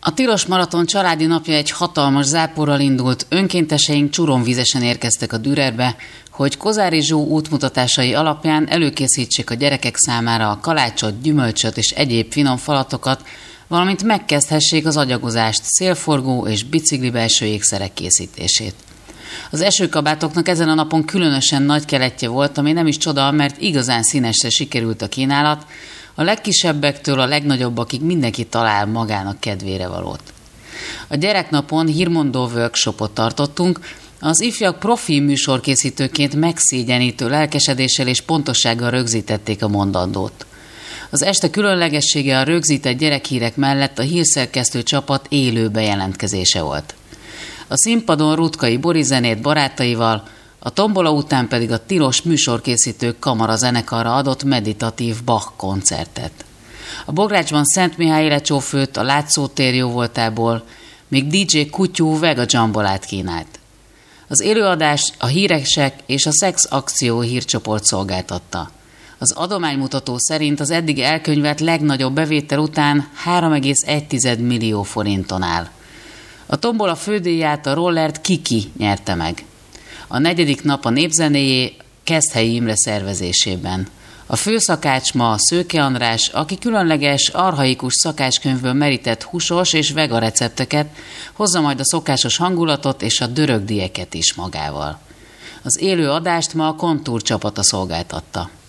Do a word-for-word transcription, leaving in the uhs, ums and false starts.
A Tilos Maraton családi napja egy hatalmas záporral indult, önkénteseink csuromvízesen érkeztek a Dürerbe, hogy Kozári Zsó útmutatásai alapján előkészítsék a gyerekek számára a kalácsot, gyümölcsöt és egyéb finom falatokat, valamint megkezdhessék az agyagozást, szélforgó és bicikli belső ékszerek készítését. Az esőkabátoknak ezen a napon különösen nagy keletje volt, ami nem is csoda, mert igazán színesre sikerült a kínálat, a legkisebbektől a legnagyobbakig mindenki talál magának kedvére valót. A gyereknapon hírmondó workshopot tartottunk, az ifjak profi műsorkészítőként megszégyenítő lelkesedéssel és pontossággal rögzítették a mondandót. Az este különlegessége a rögzített gyerekhírek mellett a hírszerkesztő csapat élő bejelentkezése volt. A színpadon Rutkai Bori zenét barátaival, a tombola után pedig a Tilos műsorkészítők kamara zenekarra adott meditatív Bach koncertet. A Bográcsban Szent Mihály lecsófőt a Látszótér jóvoltából, még dé dzsé Kutyú Vega Jambolát kínált. Az előadást a Híresek és a Szex Akció hírcsoport szolgáltatta. Az adománymutató szerint az eddig elkönyvelt legnagyobb bevétel után három egész egy millió forinton áll. A tombola fődíját a rollert Kiki nyerte meg. A negyedik nap a népzenéjé Keszthelyi Imre szervezésében. A főszakács ma Szőke András, aki különleges, archaikus szakácskönyvből merített húsos és vega recepteket, hozza majd a szokásos hangulatot és a dörögdieket is magával. Az élő adást ma a Kontúr csapata szolgáltatta.